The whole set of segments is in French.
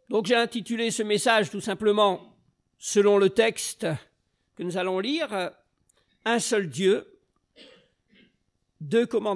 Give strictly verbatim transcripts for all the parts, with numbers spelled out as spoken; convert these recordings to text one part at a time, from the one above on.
Donc j'ai intitulé ce message tout simplement, selon le texte que nous allons lire, « Un seul Dieu, deux commandements ».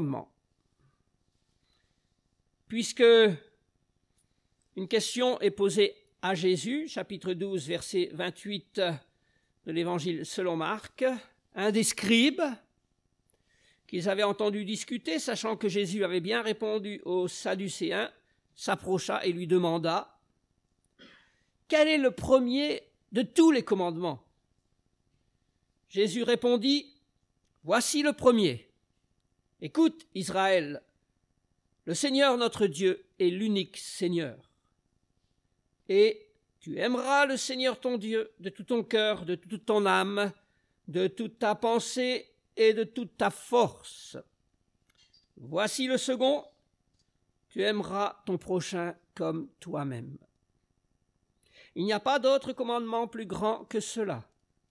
Puisque une question est posée à Jésus, chapitre douze, verset vingt-huit de l'Évangile selon Marc, un des scribes qu'ils avaient entendu discuter, sachant que Jésus avait bien répondu aux Sadducéens, s'approcha et lui demanda « Quel est le premier de tous les commandements ?» Jésus répondit « Voici le premier. Écoute, Israël, le Seigneur notre Dieu est l'unique Seigneur. Et tu aimeras le Seigneur ton Dieu de tout ton cœur, de toute ton âme, de toute ta pensée et de toute ta force. Voici le second, tu aimeras ton prochain comme toi-même. Il n'y a pas d'autre commandement plus grand que cela. »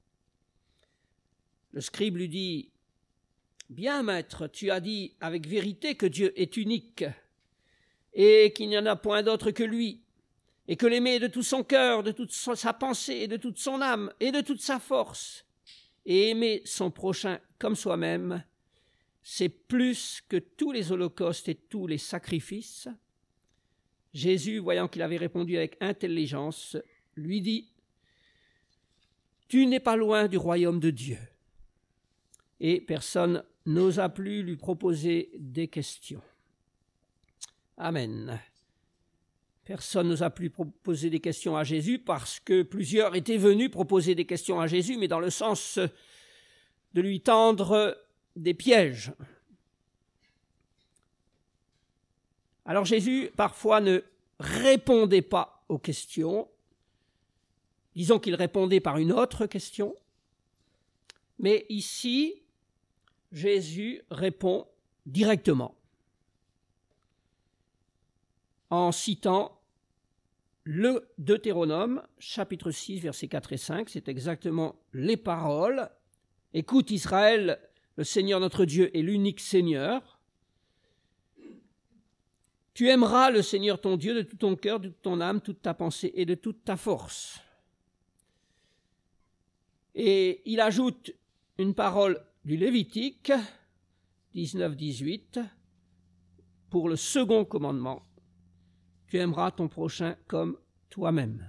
Le scribe lui dit « Bien, maître, tu as dit avec vérité que Dieu est unique et qu'il n'y en a point d'autre que lui, et que l'aimer de tout son cœur, de toute sa pensée et de toute son âme et de toute sa force, et aimer son prochain comme soi-même, c'est plus que tous les holocaustes et tous les sacrifices. » Jésus, voyant qu'il avait répondu avec intelligence, lui dit « Tu n'es pas loin du royaume de Dieu. » Et personne n'osa plus lui proposer des questions. Amen. Personne n'osa plus proposer des questions à Jésus parce que plusieurs étaient venus proposer des questions à Jésus, mais dans le sens de lui tendre des pièges. Alors Jésus, parfois, ne répondait pas aux questions. Disons qu'il répondait par une autre question. Mais ici, Jésus répond directement en citant le Deutéronome, chapitre six, versets quatre et cinq. C'est exactement les paroles. « Écoute Israël, le Seigneur notre Dieu est l'unique Seigneur. Tu aimeras le Seigneur ton Dieu de tout ton cœur, de toute ton âme, toute ta pensée et de toute ta force. » Et il ajoute une parole du Lévitique, dix-neuf dix-huit, pour le second commandement. Tu aimeras ton prochain comme toi-même.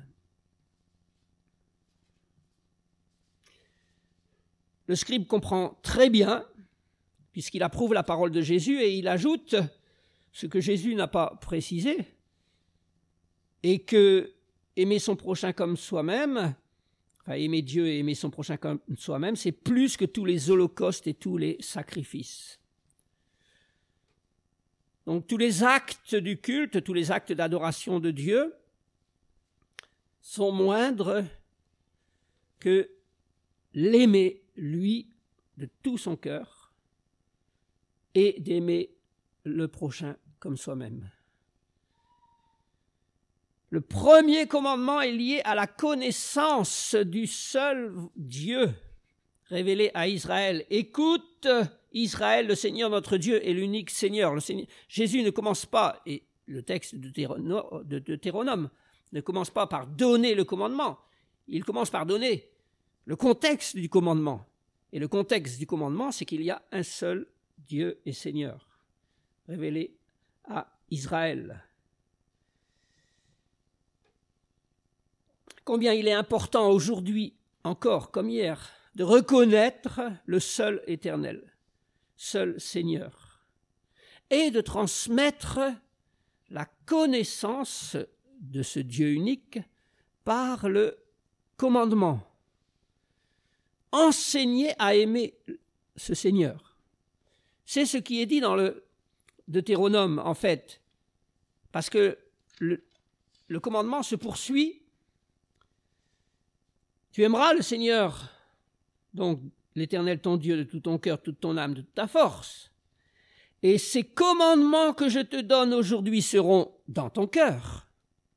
Le scribe comprend très bien, puisqu'il approuve la parole de Jésus, et il ajoute ce que Jésus n'a pas précisé, et que aimer son prochain comme soi-même, enfin aimer Dieu et aimer son prochain comme soi-même, c'est plus que tous les holocaustes et tous les sacrifices. Donc tous les actes du culte, tous les actes d'adoration de Dieu sont moindres que l'aimer, lui, de tout son cœur et d'aimer le prochain comme soi-même. Le premier commandement est lié à la connaissance du seul Dieu révélé à Israël. Écoute, Israël, le Seigneur notre Dieu est l'unique Seigneur. Le Seigneur. Jésus ne commence pas, et le texte de Deutéronome ne commence pas par donner le commandement, il commence par donner le contexte du commandement. Et le contexte du commandement, c'est qu'il y a un seul Dieu et Seigneur, révélé à Israël. Combien il est important aujourd'hui, encore comme hier, de reconnaître le seul éternel, seul Seigneur, et de transmettre la connaissance de ce Dieu unique par le commandement. Enseigner à aimer ce Seigneur. C'est ce qui est dit dans le Deutéronome, en fait, parce que le, le commandement se poursuit. Tu aimeras le Seigneur, donc l'Éternel ton Dieu, de tout ton cœur, toute ton âme, de toute ta force. Et ces commandements que je te donne aujourd'hui seront dans ton cœur.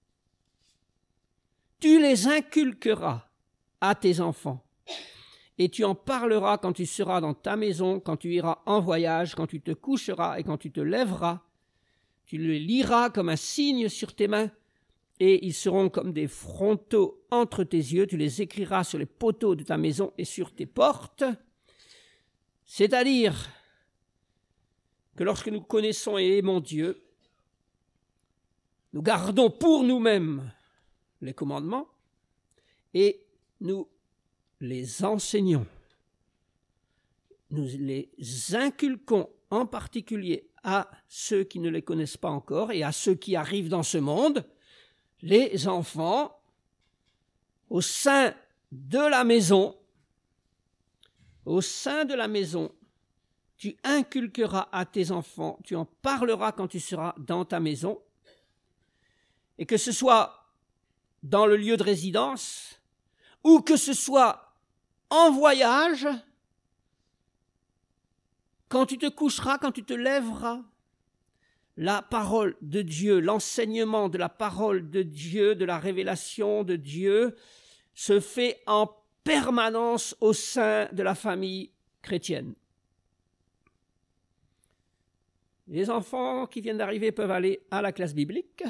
Tu les inculqueras à tes enfants. Et tu en parleras quand tu seras dans ta maison, quand tu iras en voyage, quand tu te coucheras et quand tu te lèveras. Tu le liras comme un signe sur tes mains. et ils seront comme des frontaux entre tes yeux, tu les écriras sur les poteaux de ta maison et sur tes portes. C'est-à-dire que lorsque nous connaissons et aimons Dieu, nous gardons pour nous-mêmes les commandements et nous les enseignons. Nous les inculquons en particulier à ceux qui ne les connaissent pas encore et à ceux qui arrivent dans ce monde. Les enfants, au sein de la maison, au sein de la maison, tu inculqueras à tes enfants, tu en parleras quand tu seras dans ta maison, et que ce soit dans le lieu de résidence, ou que ce soit en voyage, quand tu te coucheras, quand tu te lèveras, la parole de Dieu, l'enseignement de la parole de Dieu, de la révélation de Dieu, se fait en permanence au sein de la famille chrétienne. Les enfants qui viennent d'arriver peuvent aller à la classe biblique.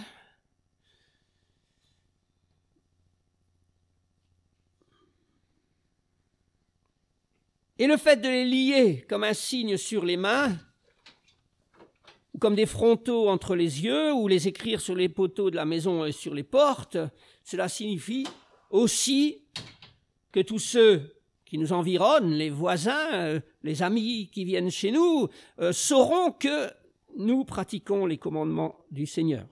Et le fait de les lier comme un signe sur les mains, ou comme des frontaux entre les yeux, ou les écrire sur les poteaux de la maison et sur les portes, cela signifie aussi que tous ceux qui nous environnent, les voisins, les amis qui viennent chez nous, euh, sauront que nous pratiquons les commandements du Seigneur.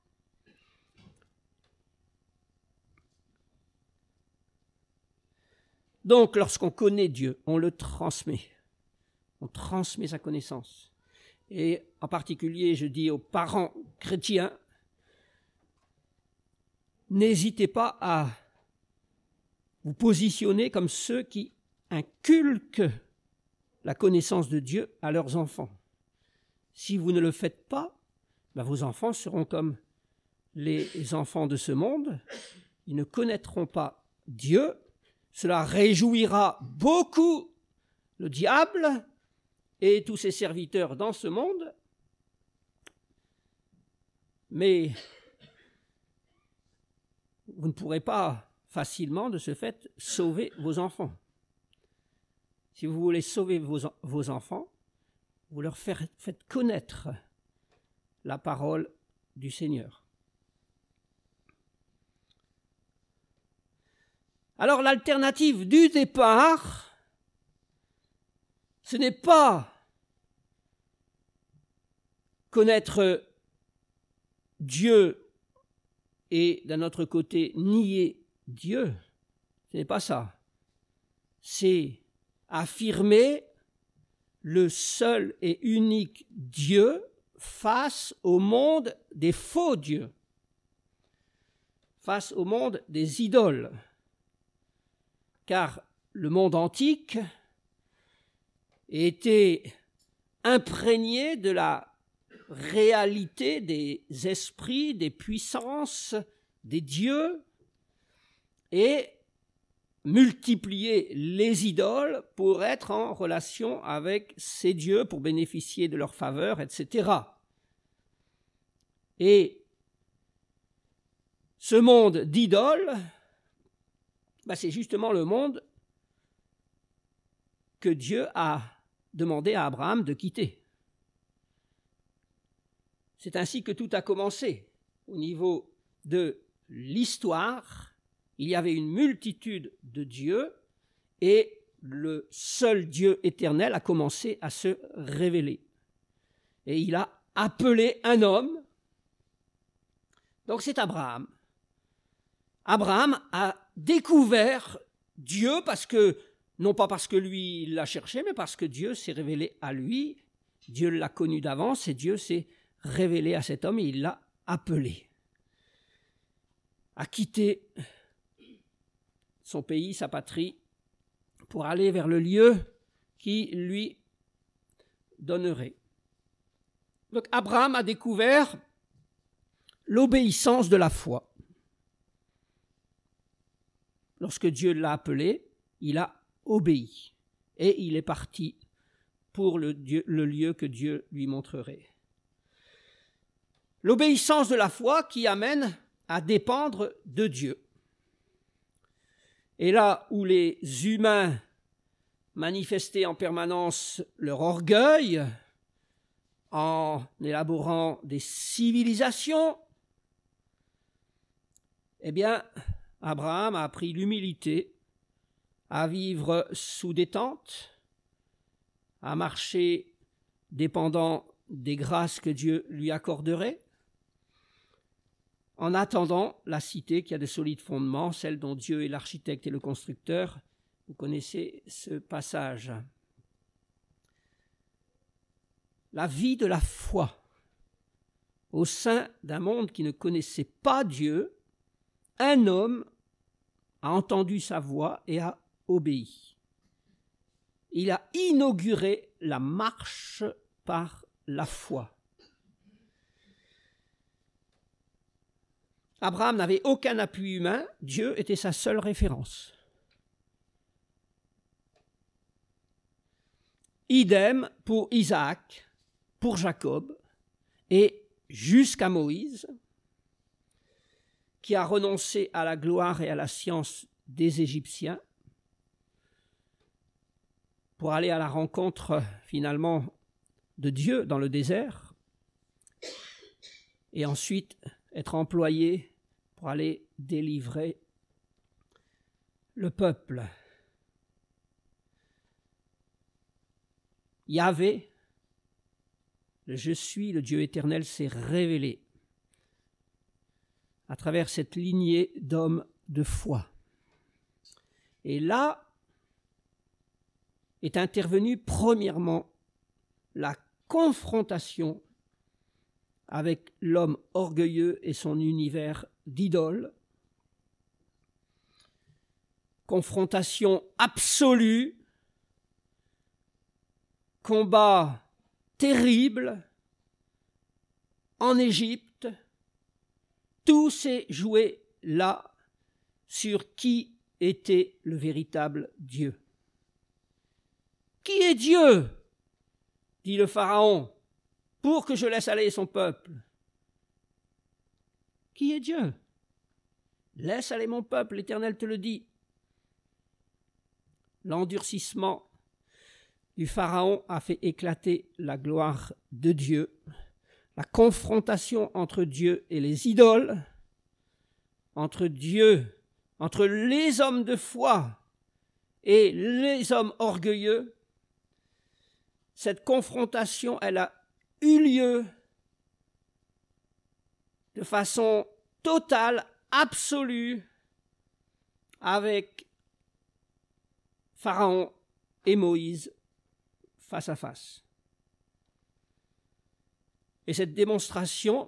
Donc, lorsqu'on connaît Dieu, on le transmet. On transmet sa connaissance. Et en particulier, je dis aux parents chrétiens, n'hésitez pas à vous positionner comme ceux qui inculquent la connaissance de Dieu à leurs enfants. Si vous ne le faites pas, ben vos enfants seront comme les enfants de ce monde. Ils ne connaîtront pas Dieu. Cela réjouira beaucoup le diable et tous ses serviteurs dans ce monde. Mais vous ne pourrez pas facilement, de ce fait, sauver vos enfants. Si vous voulez sauver vos, vos enfants, vous leur faites connaître la parole du Seigneur. Alors l'alternative du départ, ce n'est pas connaître Dieu et d'un autre côté nier Dieu, ce n'est pas ça. C'est affirmer le seul et unique Dieu face au monde des faux dieux, face au monde des idoles. Car le monde antique était imprégné de la réalité des esprits, des puissances, des dieux, et multiplier les idoles pour être en relation avec ces dieux, pour bénéficier de leur faveur, et cetera. Et ce monde d'idoles, ben c'est justement le monde que Dieu a demandé à Abraham de quitter. C'est ainsi que tout a commencé. Au niveau de l'histoire, il y avait une multitude de dieux et le seul Dieu éternel a commencé à se révéler. Et il a appelé un homme. Donc c'est Abraham. Abraham a découvert Dieu parce que, non pas parce que lui l'a cherché, mais parce que Dieu s'est révélé à lui. Dieu l'a connu d'avance et Dieu s'est révélé à cet homme et il l'a appelé à quitter son pays, sa patrie, pour aller vers le lieu qui lui donnerait. Donc Abraham a découvert l'obéissance de la foi. Lorsque Dieu l'a appelé, il a obéi et il est parti pour le, Dieu, le lieu que Dieu lui montrerait. L'obéissance de la foi qui amène à dépendre de Dieu. Et là où les humains manifestaient en permanence leur orgueil en élaborant des civilisations, eh bien, Abraham a appris l'humilité, à vivre sous des tentes, à marcher dépendant des grâces que Dieu lui accorderait, en attendant la cité qui a de solides fondements, celle dont Dieu est l'architecte et le constructeur. Vous connaissez ce passage. La vie de la foi au sein d'un monde qui ne connaissait pas Dieu, un homme a entendu sa voix et a obéi. Il a inauguré la marche par la foi. Abraham n'avait aucun appui humain, Dieu était sa seule référence. Idem pour Isaac, pour Jacob et jusqu'à Moïse, qui a renoncé à la gloire et à la science des Égyptiens pour aller à la rencontre finalement de Dieu dans le désert et ensuite être employé pour aller délivrer le peuple. Yahvé, le Je suis, le Dieu éternel, s'est révélé à travers cette lignée d'hommes de foi. Et là est intervenue premièrement la confrontation avec l'homme orgueilleux et son univers d'idoles. Confrontation absolue, combat terrible en Égypte. Tout s'est joué là sur qui était le véritable Dieu. Qui est Dieu ? Dit le Pharaon, pour que je laisse aller son peuple. Qui est Dieu ? Laisse aller mon peuple, l'Éternel te le dit. L'endurcissement du Pharaon a fait éclater la gloire de Dieu. La confrontation entre Dieu et les idoles, entre Dieu, entre les hommes de foi et les hommes orgueilleux, cette confrontation, elle a eu lieu de façon totale, absolue, avec Pharaon et Moïse face à face. Et cette démonstration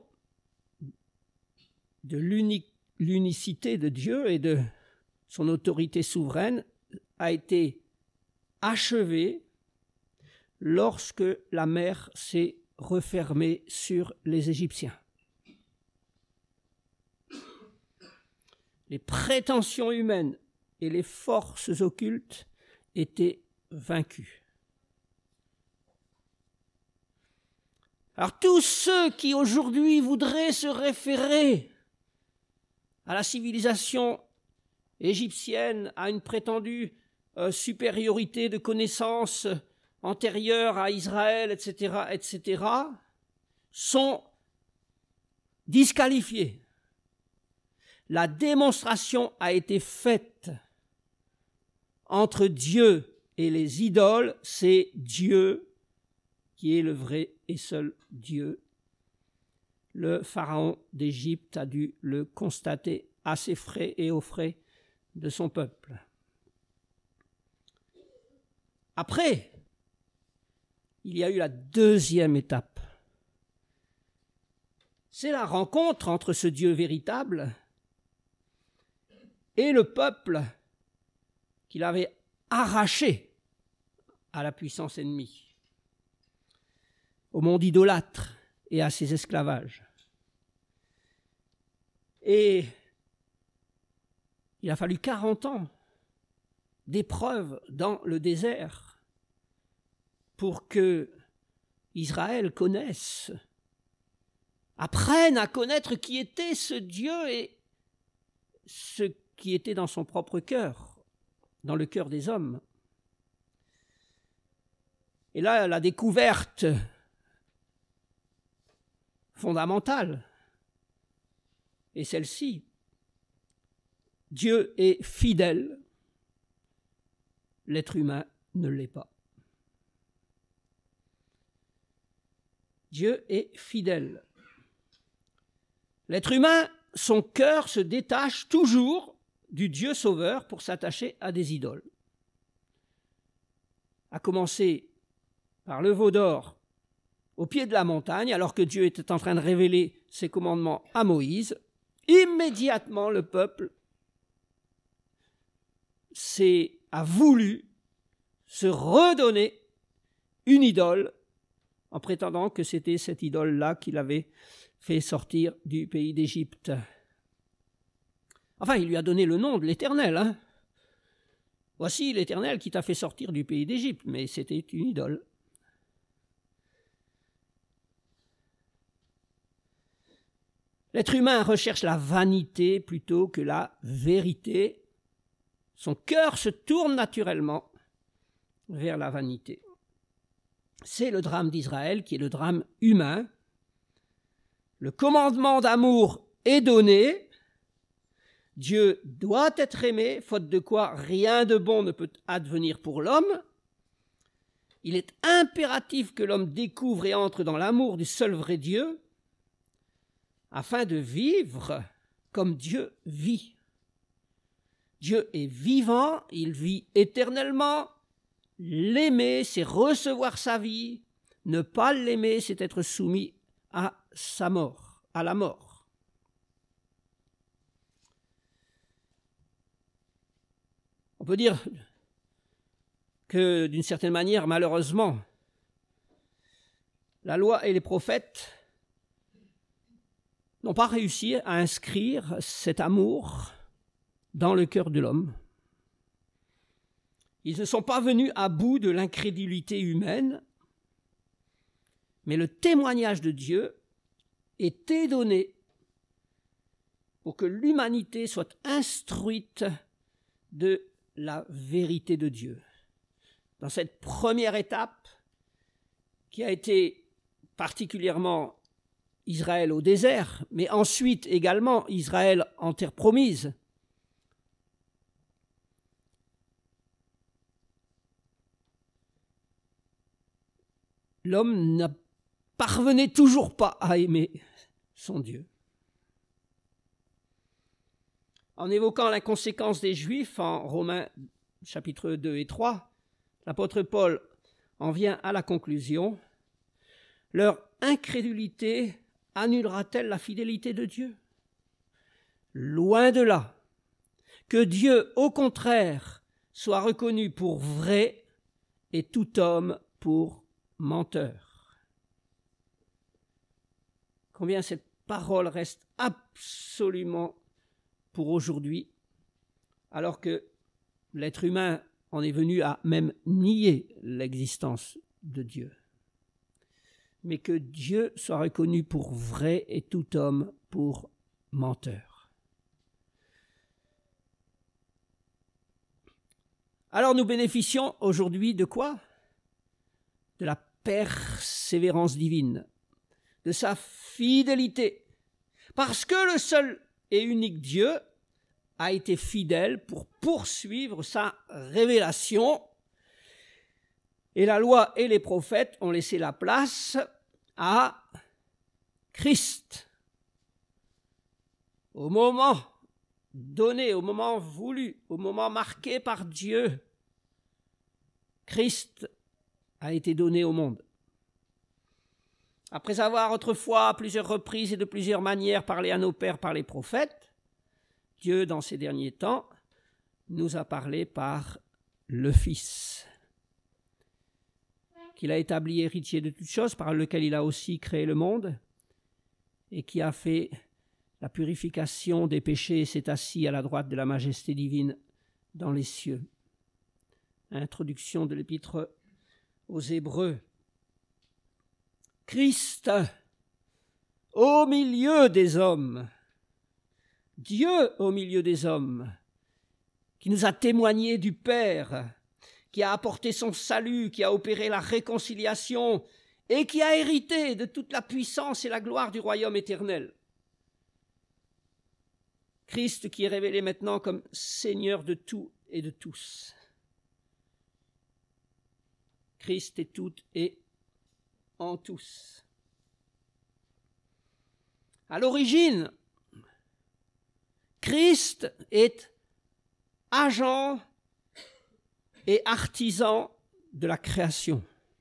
de l'unique, l'unicité de Dieu et de son autorité souveraine a été achevée lorsque la mer s'est refermée sur les Égyptiens. Les prétentions humaines et les forces occultes étaient vaincues. Alors tous ceux qui aujourd'hui voudraient se référer à la civilisation égyptienne, à une prétendue euh, supériorité de connaissances antérieure à Israël, et cetera, et cetera, sont disqualifiés. La démonstration a été faite entre Dieu et les idoles, c'est Dieu qui est le vrai et seul Dieu. Le pharaon d'Égypte a dû le constater à ses frais et aux frais de son peuple. Après, il y a eu la deuxième étape. C'est la rencontre entre ce Dieu véritable et le peuple qu'il avait arraché à la puissance ennemie, au monde idolâtre et à ses esclavages. Et il a fallu quarante ans d'épreuves dans le désert pour que Israël connaisse apprenne à connaître qui était ce Dieu et ce qui était dans son propre cœur, dans le cœur des hommes. Et là, la découverte fondamentale est celle-ci. Dieu est fidèle, l'être humain ne l'est pas. Dieu est fidèle. L'être humain, son cœur se détache toujours du Dieu sauveur pour s'attacher à des idoles. À commencer par le veau d'or au pied de la montagne, alors que Dieu était en train de révéler ses commandements à Moïse, immédiatement le peuple s'est, a voulu se redonner une idole en prétendant que c'était cette idole-là qu'il avait fait sortir du pays d'Égypte. Enfin, il lui a donné le nom de l'Éternel. Hein. Voici l'Éternel qui t'a fait sortir du pays d'Égypte, mais c'était une idole. L'être humain recherche la vanité plutôt que la vérité. Son cœur se tourne naturellement vers la vanité. C'est le drame d'Israël qui est le drame humain. Le commandement d'amour est donné. Dieu doit être aimé, faute de quoi rien de bon ne peut advenir pour l'homme. Il est impératif que l'homme découvre et entre dans l'amour du seul vrai Dieu, afin de vivre comme Dieu vit. Dieu est vivant, il vit éternellement. L'aimer, c'est recevoir sa vie. Ne pas l'aimer, c'est être soumis à sa mort, à la mort. On peut dire que, d'une certaine manière, malheureusement, la loi et les prophètes n'ont pas réussi à inscrire cet amour dans le cœur de l'homme. Ils ne sont pas venus à bout de l'incrédulité humaine, mais le témoignage de Dieu était donné pour que l'humanité soit instruite de la vérité de Dieu. Dans cette première étape, qui a été particulièrement Israël au désert, mais ensuite également Israël en terre promise, l'homme ne parvenait toujours pas à aimer son Dieu. En évoquant l'inconséquence des Juifs en Romains chapitres deux et trois, l'apôtre Paul en vient à la conclusion: leur incrédulité annulera-t-elle la fidélité de Dieu? Loin de là. Que Dieu, au contraire, soit reconnu pour vrai et tout homme pour menteur. Combien cette parole reste absolument pour aujourd'hui, alors que l'être humain en est venu à même nier l'existence de Dieu. Mais que Dieu soit reconnu pour vrai et tout homme pour menteur. Alors nous bénéficions aujourd'hui de quoi? De la persévérance divine, de sa fidélité, parce que le seul et unique Dieu a été fidèle pour poursuivre sa révélation, et la loi et les prophètes ont laissé la place à Christ. Au moment donné, au moment voulu, au moment marqué par Dieu, Christ a été donné au monde. Après avoir autrefois à plusieurs reprises et de plusieurs manières parlé à nos pères par les prophètes, Dieu, dans ces derniers temps, nous a parlé par le Fils, qu'il a établi héritier de toutes choses, par lequel il a aussi créé le monde, et qui a fait la purification des péchés et s'est assis à la droite de la majesté divine dans les cieux. Introduction de l'épître aux Hébreux. Christ, au milieu des hommes. Dieu au milieu des hommes, qui nous a témoigné du Père, qui a apporté son salut, qui a opéré la réconciliation et qui a hérité de toute la puissance et la gloire du royaume éternel. Christ qui est révélé maintenant comme Seigneur de tout et de tous. Christ est tout et en tous. À l'origine, Christ est agent et artisan de la création.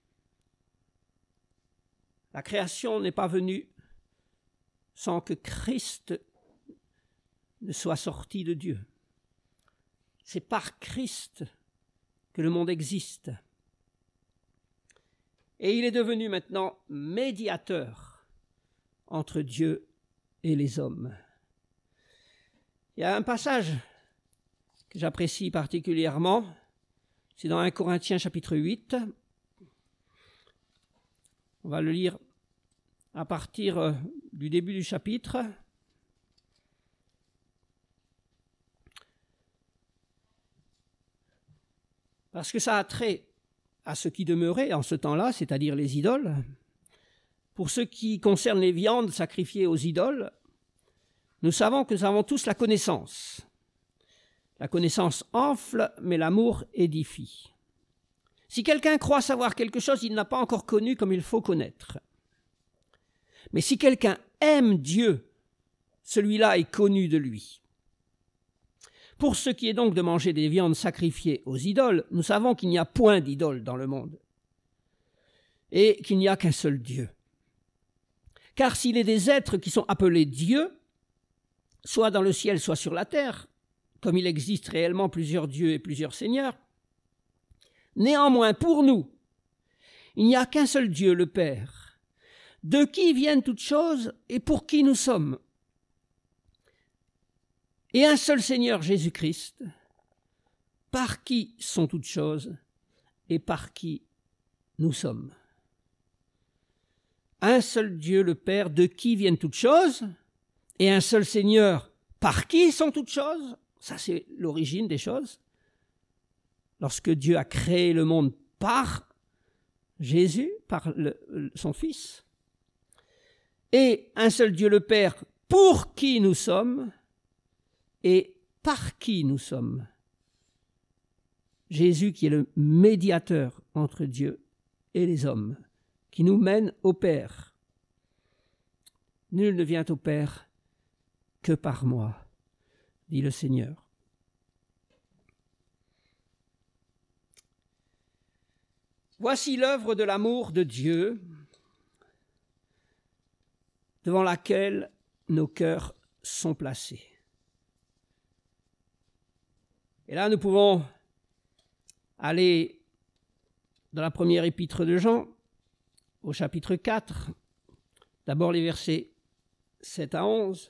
La création n'est pas venue sans que Christ ne soit sorti de Dieu. C'est par Christ que le monde existe. Et il est devenu maintenant médiateur entre Dieu et les hommes. Il y a un passage que j'apprécie particulièrement, c'est dans premier Corinthiens chapitre huit. On va le lire à partir du début du chapitre. Parce que ça a trait à ce qui demeurait en ce temps-là, c'est-à-dire les idoles. Pour ce qui concerne les viandes sacrifiées aux idoles, nous savons que nous avons tous la connaissance. La connaissance enfle, mais l'amour édifie. Si quelqu'un croit savoir quelque chose, il n'a pas encore connu comme il faut connaître. Mais si quelqu'un aime Dieu, celui-là est connu de lui. Pour ce qui est donc de manger des viandes sacrifiées aux idoles, nous savons qu'il n'y a point d'idole dans le monde et qu'il n'y a qu'un seul Dieu. Car s'il est des êtres qui sont appelés dieux, soit dans le ciel, soit sur la terre, comme il existe réellement plusieurs dieux et plusieurs seigneurs, néanmoins pour nous, il n'y a qu'un seul Dieu, le Père, de qui viennent toutes choses et pour qui nous sommes, et un seul Seigneur Jésus-Christ, par qui sont toutes choses et par qui nous sommes. Un seul Dieu, le Père, de qui viennent toutes choses, et un seul Seigneur, par qui sont toutes choses. Ça, c'est l'origine des choses. Lorsque Dieu a créé le monde par Jésus, par le, son Fils, et un seul Dieu, le Père, pour qui nous sommes, et par qui nous sommes. Jésus qui est le médiateur entre Dieu et les hommes, qui nous mène au Père. Nul ne vient au Père que par moi, dit le Seigneur. Voici l'œuvre de l'amour de Dieu, devant laquelle nos cœurs sont placés. Et là, nous pouvons aller dans la première épître de Jean, au chapitre quatre, d'abord les versets sept à onze.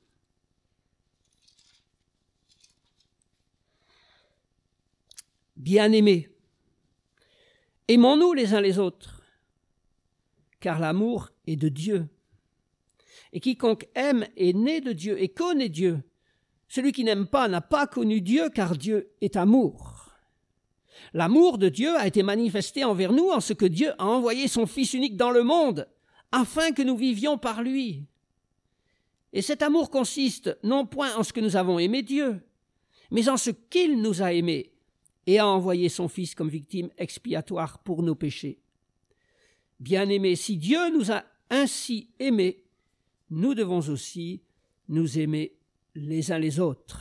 Bien-aimés, aimons-nous les uns les autres, car l'amour est de Dieu. Et quiconque aime est né de Dieu et connaît Dieu. Celui qui n'aime pas n'a pas connu Dieu, car Dieu est amour. L'amour de Dieu a été manifesté envers nous en ce que Dieu a envoyé son Fils unique dans le monde, afin que nous vivions par lui. Et cet amour consiste non point en ce que nous avons aimé Dieu, mais en ce qu'il nous a aimés et a envoyé son Fils comme victime expiatoire pour nos péchés. Bien-aimés, si Dieu nous a ainsi aimés, nous devons aussi nous aimer les uns les autres.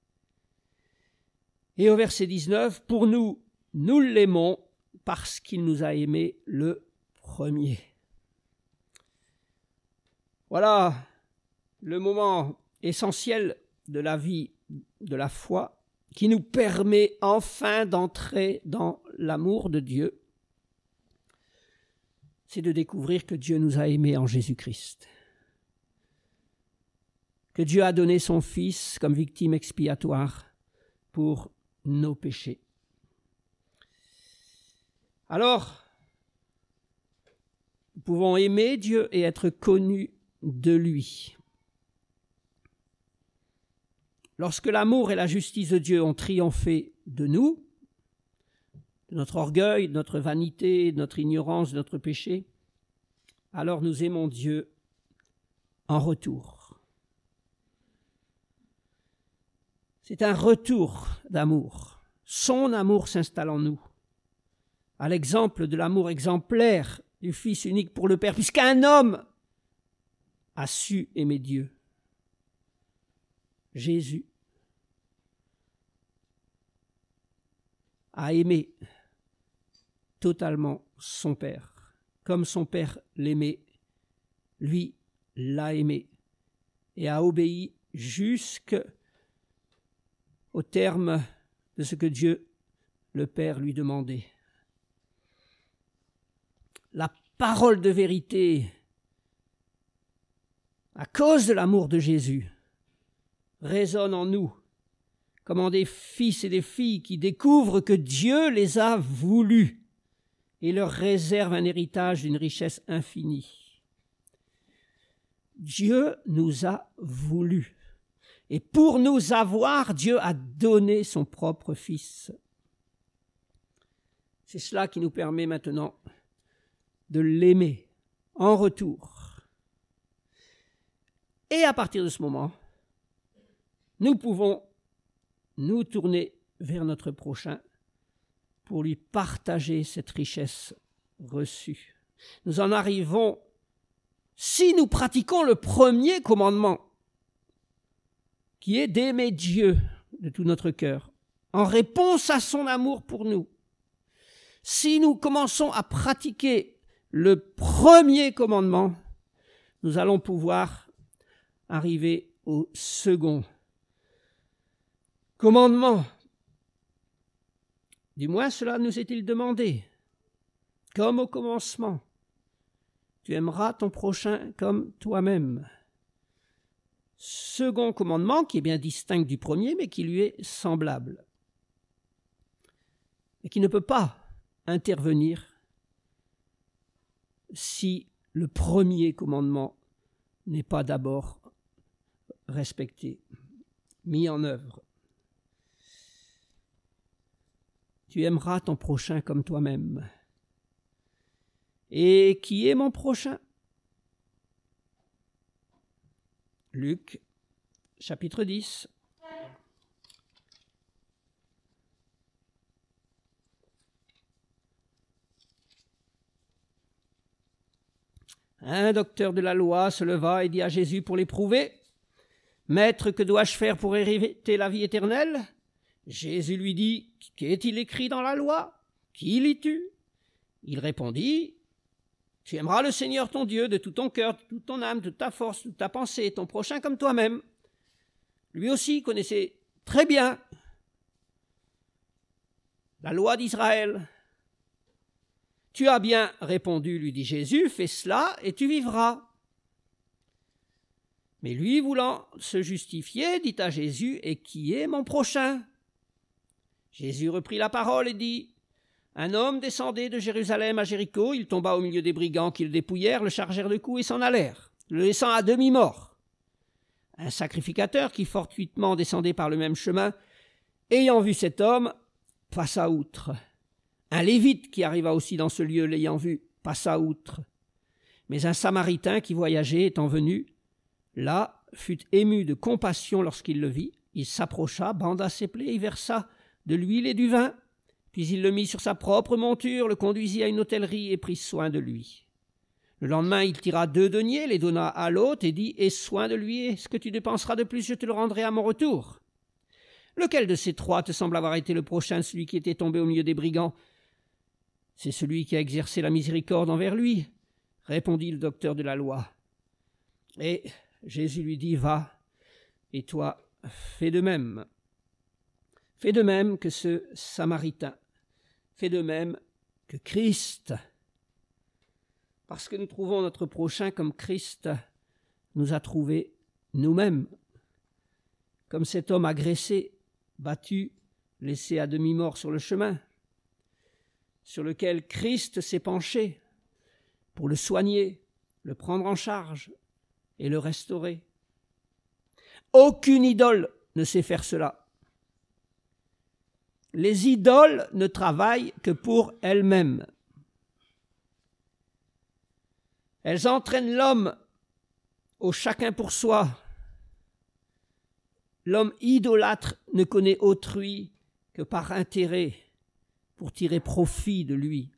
Et au verset dix-neuf, pour nous, nous l'aimons parce qu'il nous a aimés le premier. Voilà le moment essentiel de la vie de la foi qui nous permet enfin d'entrer dans l'amour de Dieu. C'est de découvrir que Dieu nous a aimés en Jésus-Christ. Que Dieu a donné son Fils comme victime expiatoire pour nos péchés. Alors, nous pouvons aimer Dieu et être connus de lui. Lorsque l'amour et la justice de Dieu ont triomphé de nous, de notre orgueil, de notre vanité, de notre ignorance, de notre péché, alors nous aimons Dieu en retour. C'est un retour d'amour. Son amour s'installe en nous, à l'exemple de l'amour exemplaire du Fils unique pour le Père, puisqu'un homme a su aimer Dieu. Jésus a aimé totalement son Père, comme son Père l'aimait, lui l'a aimé et a obéi jusqu'au terme de ce que Dieu, le Père, lui demandait. La parole de vérité, à cause de l'amour de Jésus, résonne en nous comme en des fils et des filles qui découvrent que Dieu les a voulus et leur réserve un héritage d'une richesse infinie. Dieu nous a voulus. Et pour nous avoir, Dieu a donné son propre Fils. C'est cela qui nous permet maintenant de l'aimer en retour. Et à partir de ce moment, nous pouvons nous tourner vers notre prochain pour lui partager cette richesse reçue. Nous en arrivons, si nous pratiquons le premier commandement, qui est d'aimer Dieu de tout notre cœur, en réponse à son amour pour nous. Si nous commençons à pratiquer le premier commandement, nous allons pouvoir arriver au second commandement. Du moins, cela nous est-il demandé, comme au commencement. Tu aimeras ton prochain comme toi-même. Second commandement, qui est bien distinct du premier, mais qui lui est semblable. Et qui ne peut pas intervenir si le premier commandement n'est pas d'abord respecté, mis en œuvre. Tu aimeras ton prochain comme toi-même. Et qui est mon prochain? Luc, chapitre dix. Un docteur de la loi se leva et dit à Jésus pour l'éprouver, « Maître, que dois-je faire pour hériter la vie éternelle ?» Jésus lui dit, « Qu'est-il écrit dans la loi? Qui lis-tu » Il répondit, « Tu aimeras le Seigneur ton Dieu de tout ton cœur, de toute ton âme, de toute ta force, de toute ta pensée, ton prochain comme toi-même. » Lui aussi connaissait très bien la loi d'Israël. « Tu as bien répondu, lui dit Jésus, fais cela et tu vivras. » Mais lui, voulant se justifier, dit à Jésus, « Et qui est mon prochain ?» Jésus reprit la parole et dit, « Un homme descendait de Jérusalem à Jéricho, il tomba au milieu des brigands qui le dépouillèrent, le chargèrent de coups et s'en allèrent, le laissant à demi-mort. Un sacrificateur qui fortuitement descendait par le même chemin, ayant vu cet homme, passa outre. Un lévite qui arriva aussi dans ce lieu, l'ayant vu, passa outre. Mais un samaritain qui voyageait, étant venu, là, fut ému de compassion lorsqu'il le vit. Il s'approcha, banda ses plaies, y versa de l'huile et du vin. Puis il le mit sur sa propre monture, le conduisit à une hôtellerie et prit soin de lui. Le lendemain, il tira deux deniers, les donna à l'hôte et dit « Aie soin de lui, et ce que tu dépenseras de plus, je te le rendrai à mon retour. » Lequel de ces trois te semble avoir été le prochain, celui qui était tombé au milieu des brigands? C'est celui qui a exercé la miséricorde envers lui, répondit le docteur de la loi. Et Jésus lui dit, va, et toi, fais de même. Fais de même que ce Samaritain, fais de même que Christ. Parce que nous trouvons notre prochain comme Christ nous a trouvés nous-mêmes. Comme cet homme agressé, battu, laissé à demi-mort sur le chemin, sur lequel Christ s'est penché pour le soigner, le prendre en charge et le restaurer. Aucune idole ne sait faire cela. Les idoles ne travaillent que pour elles-mêmes. Elles entraînent l'homme au chacun pour soi. L'homme idolâtre ne connaît autrui que par intérêt, pour tirer profit de lui.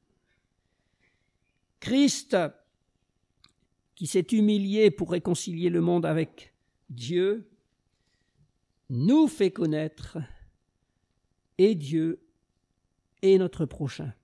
Christ, qui s'est humilié pour réconcilier le monde avec Dieu, nous fait connaître et Dieu et notre prochain.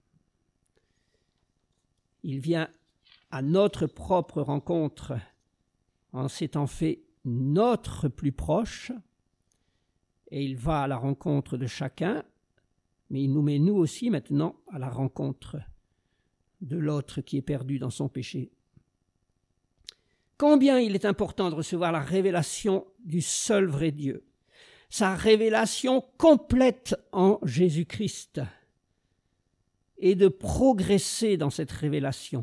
Il vient à notre propre rencontre en s'étant fait notre plus proche, et il va à la rencontre de chacun, mais il nous met nous aussi maintenant à la rencontre de l'autre qui est perdu dans son péché. Combien il est important de recevoir la révélation du seul vrai Dieu, sa révélation complète en Jésus-Christ, et de progresser dans cette révélation.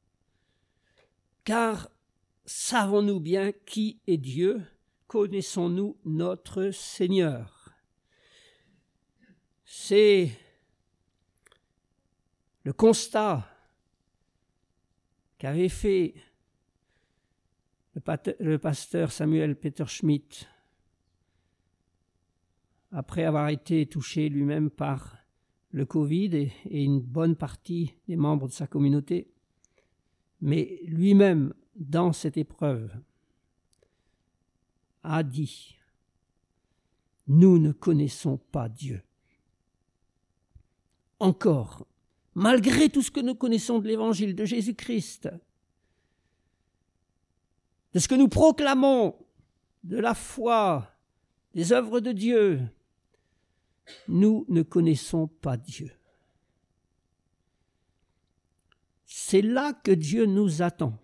Car savons-nous bien qui est Dieu? Connaissons-nous notre Seigneur? C'est le constat qu'avait fait le pasteur Samuel Peter Schmidt après avoir été touché lui-même par le Covid et, et une bonne partie des membres de sa communauté, mais lui-même, dans cette épreuve, a dit « Nous ne connaissons pas Dieu. » Encore, malgré tout ce que nous connaissons de l'Évangile de Jésus-Christ, de ce que nous proclamons, de la foi, des œuvres de Dieu, nous ne connaissons pas Dieu. C'est là que Dieu nous attend.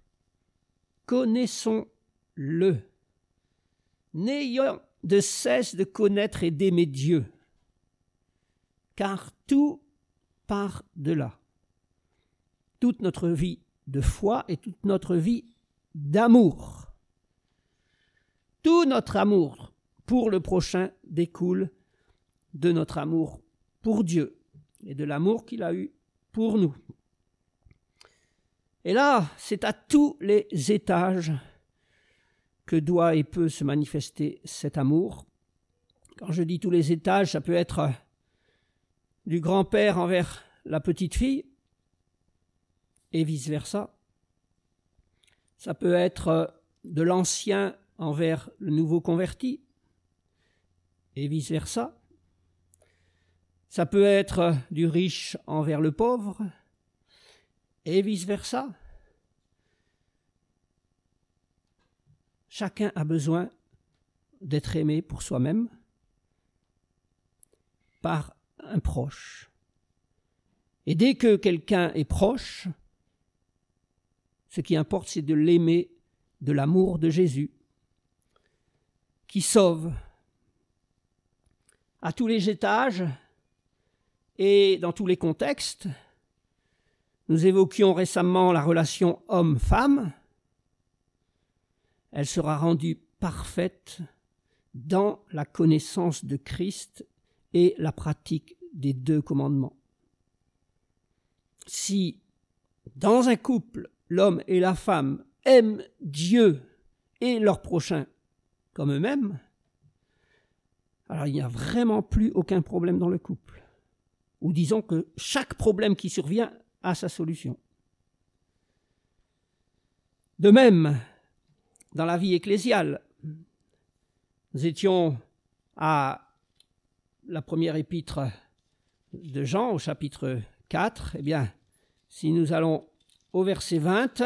Connaissons-le. N'ayons de cesse de connaître et d'aimer Dieu, car tout part de là. Toute notre vie de foi et toute notre vie d'amour. Tout notre amour pour le prochain découle de notre amour pour Dieu et de l'amour qu'il a eu pour nous. Et là, c'est à tous les étages que doit et peut se manifester cet amour. Quand je dis tous les étages, ça peut être du grand-père envers la petite-fille et vice-versa. Ça peut être de l'ancien envers le nouveau converti et vice-versa. Ça peut être du riche envers le pauvre et vice-versa. Chacun a besoin d'être aimé pour soi-même par un proche. Et dès que quelqu'un est proche, ce qui importe, c'est de l'aimer de l'amour de Jésus, qui sauve à tous les étages et dans tous les contextes. Nous évoquions récemment la relation homme-femme. Elle sera rendue parfaite dans la connaissance de Christ et la pratique des deux commandements. Si, dans un couple, l'homme et la femme aiment Dieu et leur prochain comme eux-mêmes, alors il n'y a vraiment plus aucun problème dans le couple. Ou disons que chaque problème qui survient a sa solution. De même, dans la vie ecclésiale, nous étions à la première épître de Jean, au chapitre quatre. Eh bien, si nous allons au verset vingt,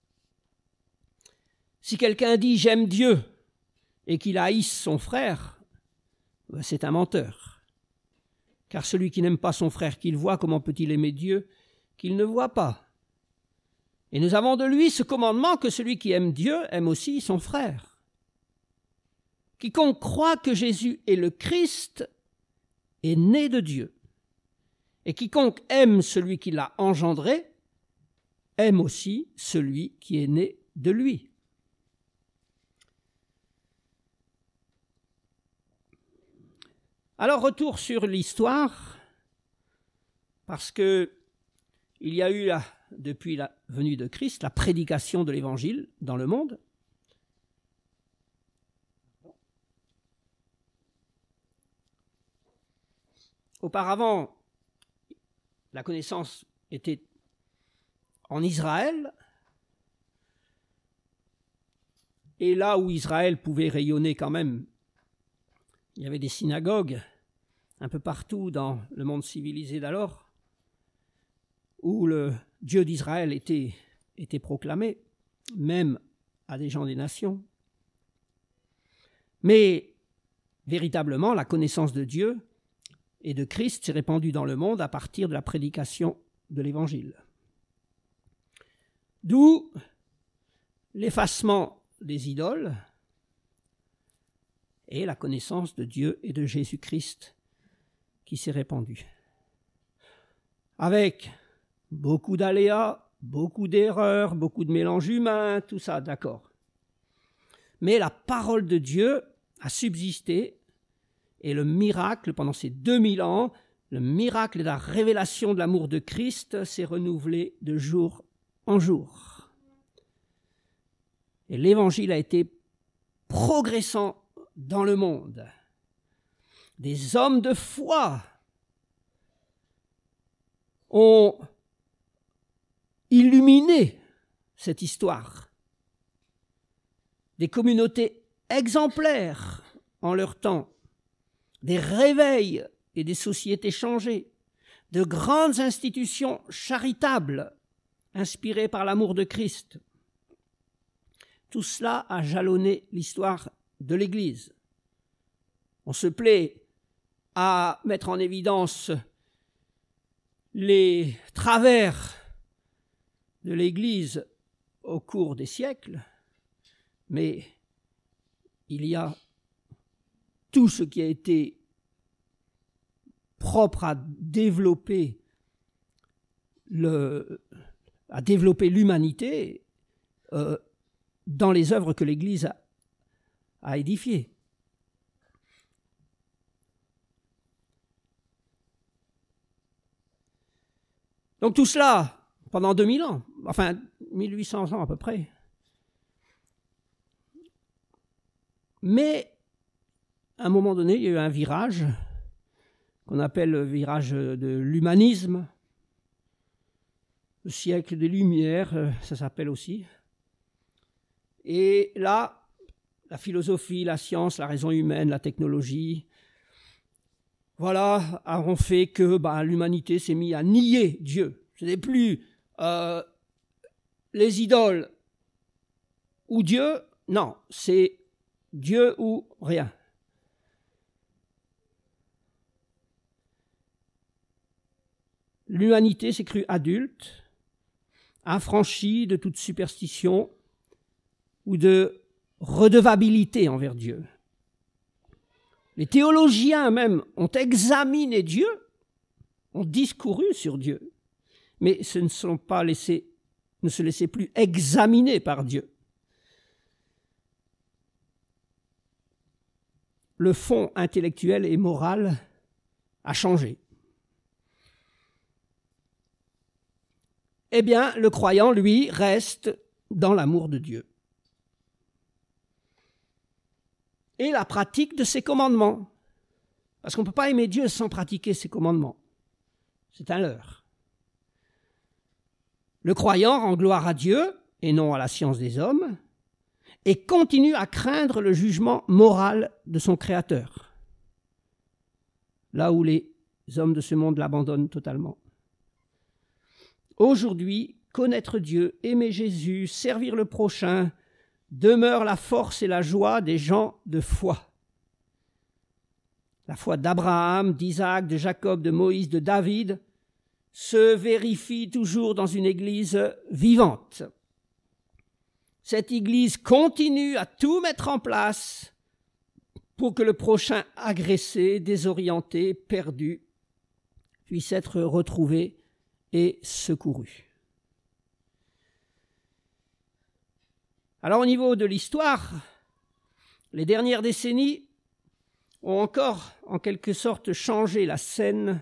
si quelqu'un dit « j'aime Dieu » et qu'il haïsse son frère, c'est un menteur. Car celui qui n'aime pas son frère qu'il voit, comment peut-il aimer Dieu qu'il ne voit pas? Et nous avons de lui ce commandement que celui qui aime Dieu aime aussi son frère. Quiconque croit que Jésus est le Christ est né de Dieu. Et quiconque aime celui qui l'a engendré aime aussi celui qui est né de lui. Alors, retour sur l'histoire, parce que il y a eu, la, depuis la venue de Christ, la prédication de l'Évangile dans le monde. Auparavant, la connaissance était en Israël, et là où Israël pouvait rayonner quand même, il y avait des synagogues un peu partout dans le monde civilisé d'alors, où le Dieu d'Israël était, était proclamé, même à des gens des nations. Mais véritablement, la connaissance de Dieu et de Christ s'est répandue dans le monde à partir de la prédication de l'Évangile. D'où l'effacement des idoles et la connaissance de Dieu et de Jésus-Christ qui s'est répandue. Avec beaucoup d'aléas, beaucoup d'erreurs, beaucoup de mélanges humains, tout ça, d'accord. Mais la parole de Dieu a subsisté et le miracle, pendant ces deux mille ans, le miracle de la révélation de l'amour de Christ s'est renouvelé de jour en jour. Et l'Évangile a été progressant dans le monde. Des hommes de foi ont illuminé cette histoire. Des communautés exemplaires en leur temps, des réveils et des sociétés changées, de grandes institutions charitables inspirées par l'amour de Christ. Tout cela a jalonné l'histoire de l'Église. On se plaît à mettre en évidence les travers de l'Église au cours des siècles, mais il y a tout ce qui a été propre à développer le, à développer l'humanité euh, dans les œuvres que l'Église a, a édifiées. Donc tout cela, pendant deux mille ans, enfin mille huit cents ans à peu près. Mais à un moment donné, il y a eu un virage qu'on appelle le virage de l'humanisme, le siècle des Lumières, ça s'appelle aussi. Et là, la philosophie, la science, la raison humaine, la technologie, voilà, ont fait que bah, l'humanité s'est mise à nier Dieu. Ce n'est plus euh, les idoles ou Dieu, non, c'est Dieu ou rien. L'humanité s'est crue adulte, affranchie de toute superstition ou de redevabilité envers Dieu. Les théologiens même ont examiné Dieu, ont discouru sur Dieu, mais ce ne sont pas laissés, ne se laissaient plus examiner par Dieu. Le fond intellectuel et moral a changé. Eh bien, le croyant, lui, reste dans l'amour de Dieu. Et la pratique de ses commandements. Parce qu'on ne peut pas aimer Dieu sans pratiquer ses commandements. C'est un leurre. Le croyant rend gloire à Dieu et non à la science des hommes et continue à craindre le jugement moral de son Créateur. Là où les hommes de ce monde l'abandonnent totalement. Aujourd'hui, connaître Dieu, aimer Jésus, servir le prochain, demeure la force et la joie des gens de foi. La foi d'Abraham, d'Isaac, de Jacob, de Moïse, de David se vérifie toujours dans une église vivante. Cette église continue à tout mettre en place pour que le prochain agressé, désorienté, perdu, puisse être retrouvé et secouru. Alors au niveau de l'histoire, les dernières décennies ont encore en quelque sorte changé la scène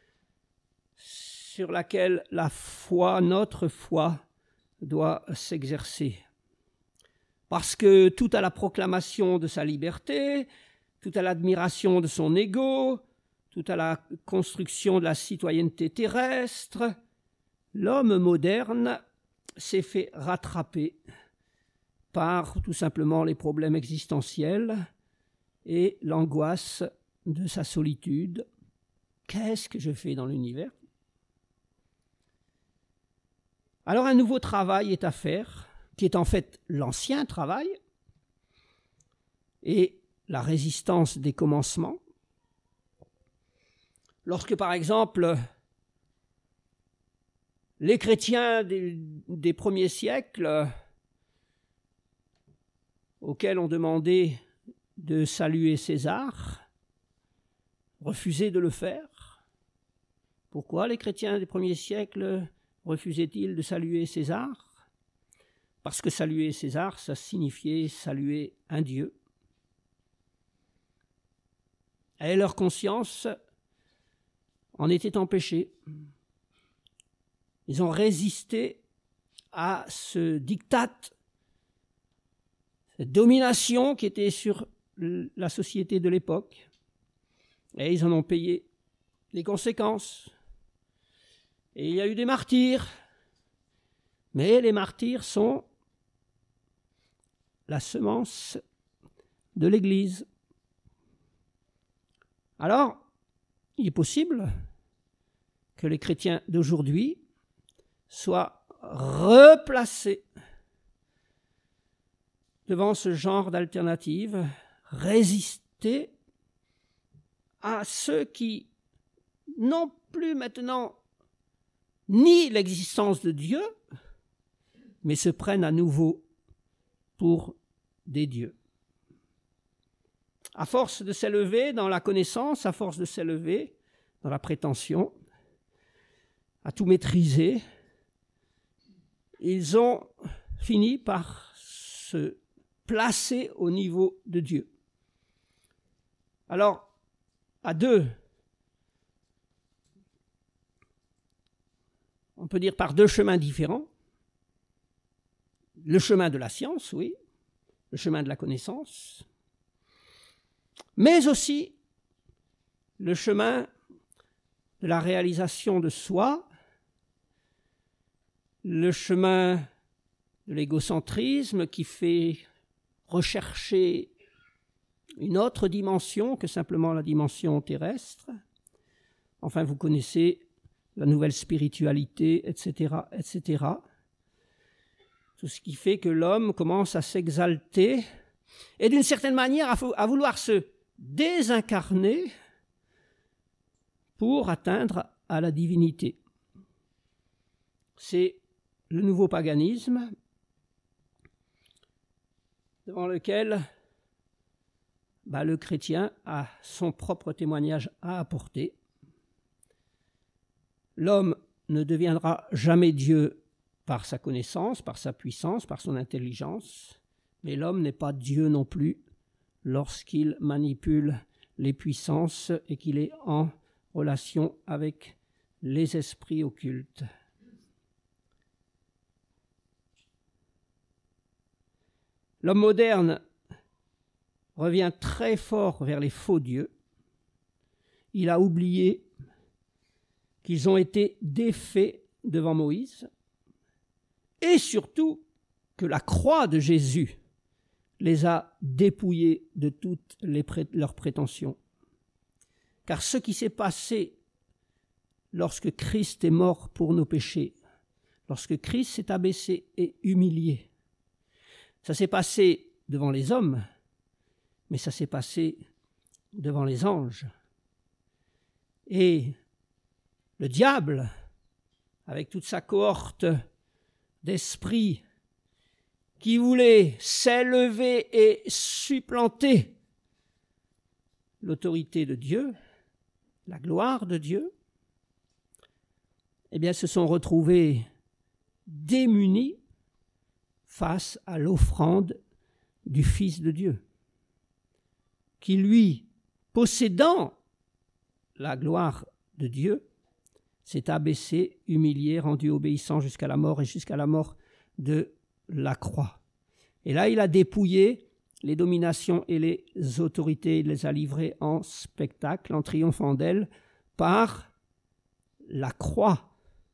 sur laquelle la foi, notre foi, doit s'exercer. Parce que tout à la proclamation de sa liberté, tout à l'admiration de son ego, tout à la construction de la citoyenneté terrestre, l'homme moderne s'est fait rattraper par tout simplement les problèmes existentiels et l'angoisse de sa solitude. Qu'est-ce que je fais dans l'univers? Alors un nouveau travail est à faire, qui est en fait l'ancien travail, et la résistance des commencements. Lorsque, par exemple, les chrétiens des, des premiers siècles, auxquels on demandait de saluer César, refusaient de le faire. Pourquoi les chrétiens des premiers siècles refusaient-ils de saluer César? Parce que saluer César, ça signifiait saluer un Dieu. Et leur conscience en était empêchée. Ils ont résisté à ce diktat, cette domination qui était sur la société de l'époque. Et ils en ont payé les conséquences. Et il y a eu des martyrs. Mais les martyrs sont la semence de l'Église. Alors, il est possible que les chrétiens d'aujourd'hui soient replacés devant ce genre d'alternative, résister à ceux qui n'ont plus maintenant ni l'existence de Dieu, mais se prennent à nouveau pour des dieux. À force de s'élever dans la connaissance, à force de s'élever dans la prétention, à tout maîtriser, ils ont fini par se placer au niveau de Dieu. Alors, à deux, on peut dire par deux chemins différents, le chemin de la science, oui, le chemin de la connaissance, mais aussi le chemin de la réalisation de soi, le chemin de l'égocentrisme qui fait rechercher une autre dimension que simplement la dimension terrestre. Enfin, vous connaissez la nouvelle spiritualité, et cetera, et cetera. Tout ce qui fait que l'homme commence à s'exalter et d'une certaine manière à vouloir se désincarner pour atteindre à la divinité. C'est le nouveau paganisme devant lequel bah, le chrétien a son propre témoignage à apporter. L'homme ne deviendra jamais Dieu par sa connaissance, par sa puissance, par son intelligence, mais l'homme n'est pas Dieu non plus lorsqu'il manipule les puissances et qu'il est en relation avec les esprits occultes. L'homme moderne revient très fort vers les faux dieux. Il a oublié qu'ils ont été défaits devant Moïse et surtout que la croix de Jésus les a dépouillés de toutes les pré- leurs prétentions. Car ce qui s'est passé lorsque Christ est mort pour nos péchés, lorsque Christ s'est abaissé et humilié, ça s'est passé devant les hommes, mais ça s'est passé devant les anges. Et le diable, avec toute sa cohorte d'esprits qui voulait s'élever et supplanter l'autorité de Dieu, la gloire de Dieu, eh bien, se sont retrouvés démunis face à l'offrande du Fils de Dieu, qui lui possédant la gloire de Dieu, s'est abaissé, humilié, rendu obéissant jusqu'à la mort et jusqu'à la mort de la croix. Et là, il a dépouillé les dominations et les autorités, il les a livrées en spectacle, en triomphant d'elles, par la croix.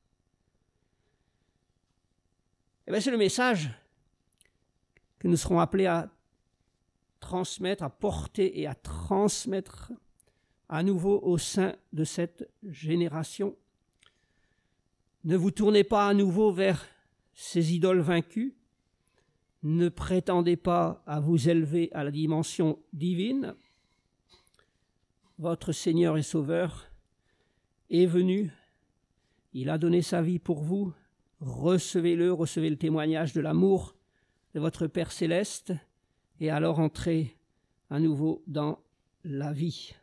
Et bien, c'est le message que nous serons appelés à transmettre, à porter et à transmettre à nouveau au sein de cette génération. Ne vous tournez pas à nouveau vers ces idoles vaincues. Ne prétendez pas à vous élever à la dimension divine. Votre Seigneur et Sauveur est venu. Il a donné sa vie pour vous. Recevez-le, recevez le témoignage de l'amour de votre Père céleste et alors entrez à nouveau dans la vie.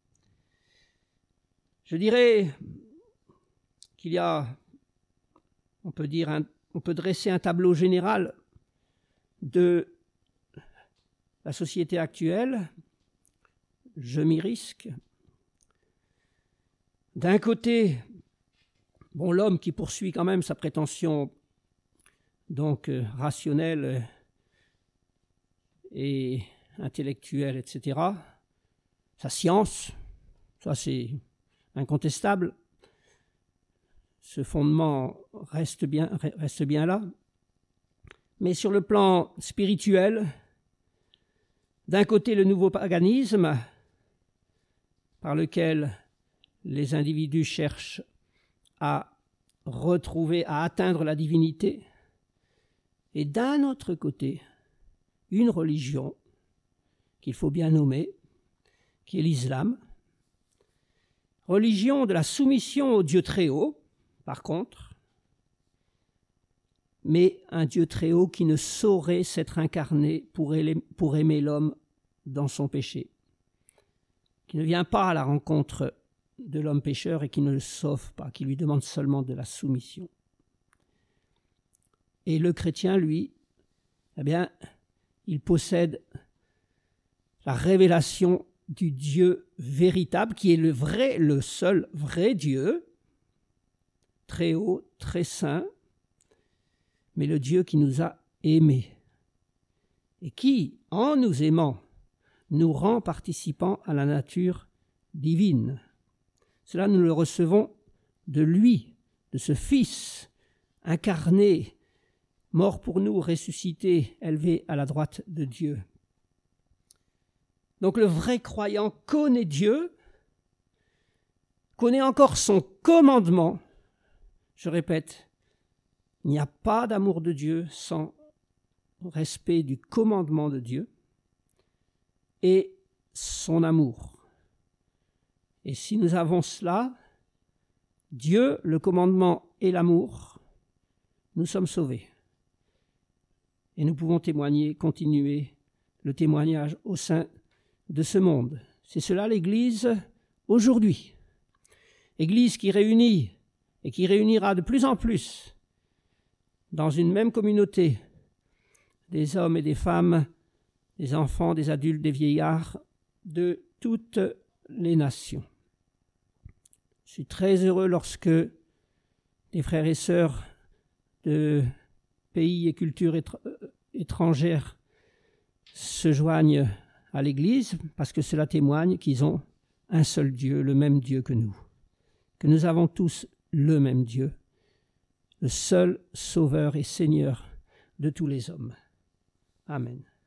Je dirais qu'il y a, on peut dire, un, on peut dresser un tableau général de la société actuelle. Je m'y risque. D'un côté, bon, l'homme qui poursuit quand même sa prétention donc euh, rationnelle et intellectuelle, et cetera, sa science, ça c'est incontestable. Ce fondement reste bien, reste bien là. Mais sur le plan spirituel, d'un côté le nouveau paganisme, par lequel les individus cherchent à retrouver, à atteindre la divinité, et d'un autre côté, une religion qu'il faut bien nommer, qui est l'islam, religion de la soumission au Dieu très haut, par contre, mais un Dieu très haut qui ne saurait s'être incarné pour aimer l'homme dans son péché, qui ne vient pas à la rencontre de l'homme pécheur et qui ne le sauve pas, qui lui demande seulement de la soumission. Et le chrétien, lui, eh bien, il possède la révélation du Dieu véritable, qui est le vrai, le seul vrai Dieu, très haut, très saint, mais le Dieu qui nous a aimés et qui, en nous aimant, nous rend participants à la nature divine. Cela, nous le recevons de lui, de ce Fils incarné, mort pour nous, ressuscité, élevé à la droite de Dieu. Donc le vrai croyant connaît Dieu, connaît encore son commandement. Je répète, il n'y a pas d'amour de Dieu sans respect du commandement de Dieu et son amour. Et si nous avons cela, Dieu, le commandement et l'amour, nous sommes sauvés. Et nous pouvons témoigner, continuer le témoignage au sein de ce monde. C'est cela l'Église aujourd'hui. Église qui réunit et qui réunira de plus en plus dans une même communauté des hommes et des femmes, des enfants, des adultes, des vieillards, de toutes les nations. Je suis très heureux lorsque des frères et sœurs de pays et cultures étrangères se joignent à l'Église, parce que cela témoigne qu'ils ont un seul Dieu, le même Dieu que nous, que nous avons tous le même Dieu, le seul Sauveur et Seigneur de tous les hommes. Amen.